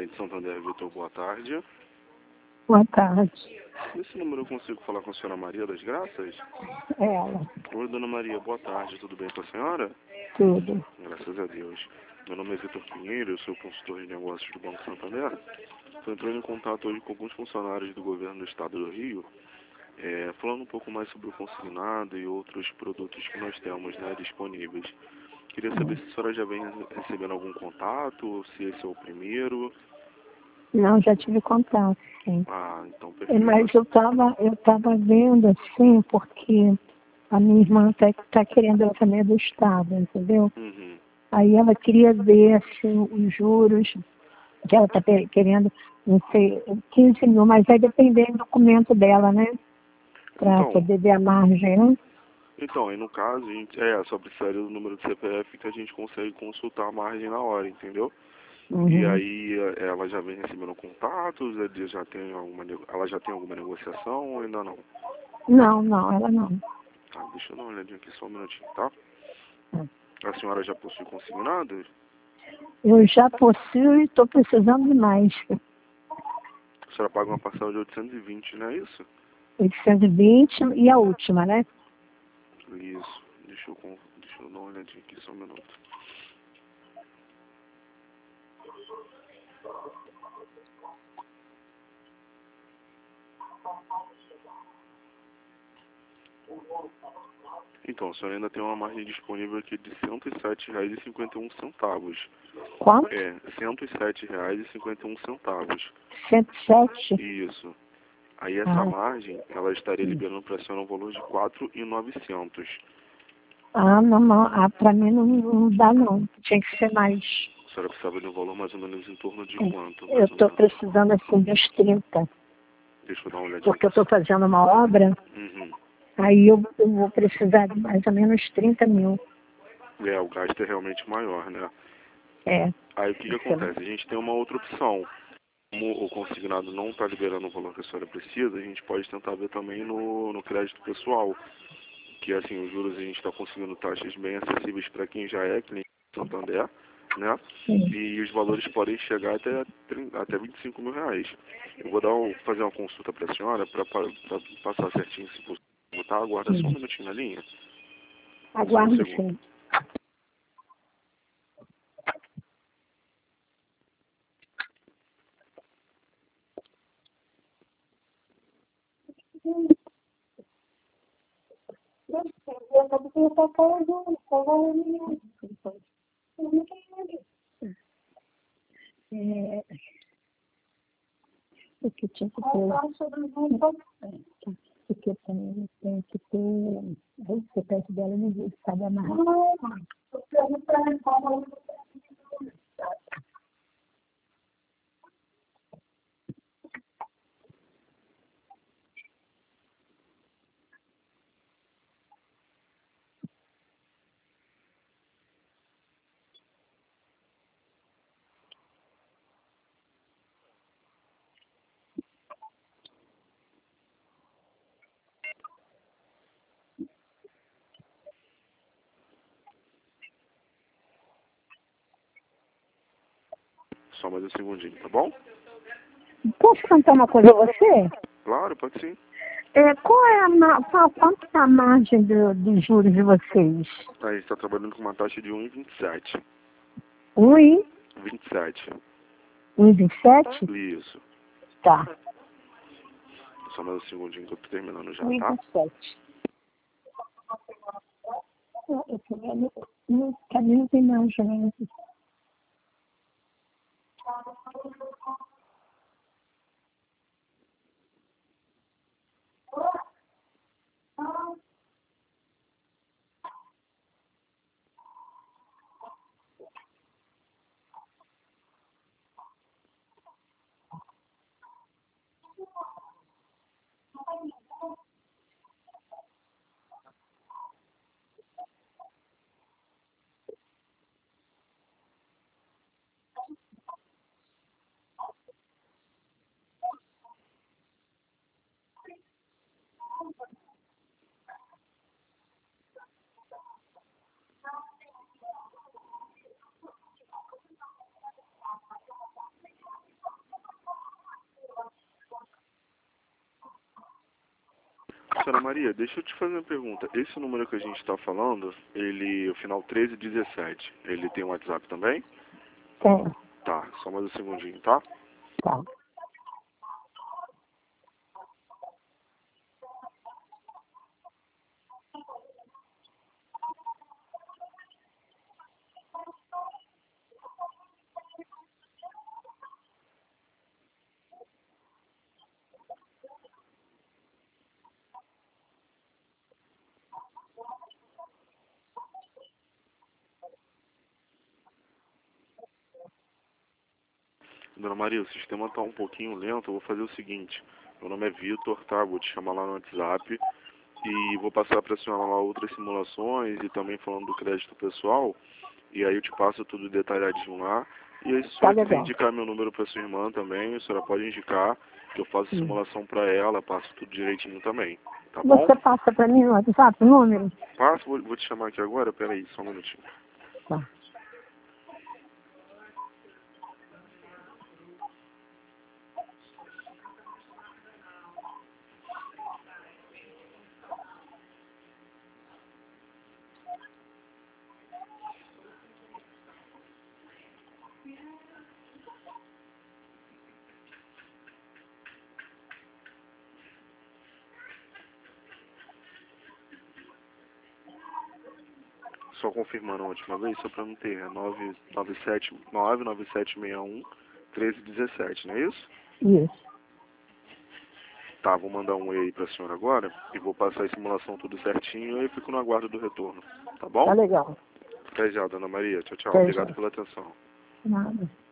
Gerente Santander, Vitor, boa tarde. Boa tarde. Nesse número eu consigo falar com a senhora Maria das Graças? Ela. Oi, dona Maria, boa tarde, tudo bem com a senhora? Tudo. Graças a Deus. Meu nome é Vitor Pinheiro, eu sou consultor de negócios do Banco Santander. Estou entrando em contato hoje com alguns funcionários do governo do estado do Rio, falando um pouco mais sobre o consignado e outros produtos que nós temos, disponíveis. Queria saber se a senhora já vem recebendo algum contato, ou se esse é o primeiro. Não, já tive contato, sim. Ah, então perfeito. Mas eu tava vendo assim, porque a minha irmã tá querendo, ela também é do estado, entendeu? Uhum. Aí ela queria ver assim, os juros, que ela tá querendo, não sei, 15 mil, mas vai depender do documento dela, né? Para Então, poder ver a margem, né? aí no caso, a gente, só precisaria do número do CPF que a gente consegue consultar a margem na hora, entendeu? E Uhum. aí ela já vem recebendo contatos, ela já tem alguma negociação ou ainda não? Não, ela não. Tá, deixa eu dar uma olhadinha aqui só um minutinho, tá? Tá. A senhora já possui consignado? Eu já possuo e estou precisando de mais. A senhora paga uma parcela de 820, não é isso? 820 e a última, né? Isso. Deixa eu dar uma olhadinha aqui só um minuto. Então, a senhora ainda tem uma margem disponível aqui de R$ 107,51. Quanto? R$ 107,51. 107? Isso. Aí essa Ah, margem, ela estaria liberando para a senhora um valor de R$ 4.900. não. Ah, para mim não dá, não. Tinha que ser mais. A senhora precisava de um valor mais ou menos em torno de É. quanto, Eu mais ou estou menos? precisando assim dos 30. Deixa eu dar uma olhadinha Porque eu aqui. estou fazendo uma obra, Uhum. aí eu vou precisar de mais ou menos 30 mil. O gasto é realmente maior, né? É. Aí o que acontece? A gente tem uma outra opção. Como o consignado não está liberando o valor que a senhora precisa, a gente pode tentar ver também no crédito pessoal. Que assim, os juros a gente está conseguindo taxas bem acessíveis para quem já é cliente do Santander, né? Sim. E os valores podem chegar até R$ 25 mil. Eu vou fazer uma consulta para a senhora para passar certinho se possível. Tá? Aguarda só um Sim. minutinho na linha. Só um Aguardo, segundo. sim. É, porque tinha que ter. Porque também tem que ter. Aí você pede dela no dia, sabe a margem. Só mais um segundinho, tá bom? Posso contar uma coisa a você? Claro, pode sim. Qual é quanto é a margem dos juros de vocês? A gente está trabalhando com uma taxa de 1,27. 1 27. 1,27? Isso. Tá. Só mais um segundinho que eu tô terminando já, tá? 1,27. Também não tem margem, né? Senhora Maria, deixa eu te fazer uma pergunta. Esse número que a gente está falando, ele, o final 1317, ele tem um WhatsApp também? Tem. Tá, só mais um segundinho, tá? Tá. Dona Maria, o sistema está um pouquinho lento, eu vou fazer o seguinte. Meu nome é Vitor, tá? Vou te chamar lá no WhatsApp e vou passar para a senhora lá outras simulações e também falando do crédito pessoal. E aí eu te passo tudo detalhadinho lá. E aí se a Tá senhora quiser legal. indicar meu número para sua irmã também, a senhora pode indicar que eu faço simulação para ela, passo tudo direitinho também. Tá bom? Você passa para mim no WhatsApp o número? Passo, vou te chamar aqui agora, peraí, só um minutinho. Tá. Só confirmando a última vez, só para não ter, é 99761 1317, não é isso? Isso. Tá, vou mandar um e aí pra senhora agora e vou passar a simulação tudo certinho e aí fico no aguardo do retorno. Tá bom? Tá legal. Até já, dona Maria. Tchau, tchau. Até Obrigado já. pela atenção. Nada.